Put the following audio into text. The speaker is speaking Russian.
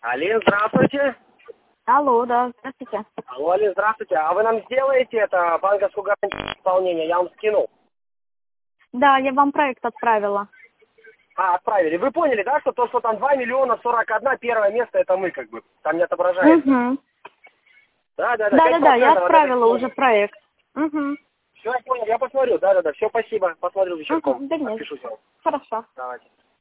Алло, здравствуйте. Алло, да, здравствуйте. Алло, Алло, здравствуйте. А вы нам сделаете это банковскую гарантию исполнения? Я вам скинул. Да, я вам проект отправила. Отправили. Вы поняли, да, что то, что там 2 миллиона 41, первое место, это мы как бы. Там не отображается. Угу. Да, Да, я отправила уже проект. Угу. Все, я понял, я посмотрю. Да, все, спасибо. Посмотрю вечерком. Да нет. Отпишусь вам. Хорошо. Давайте.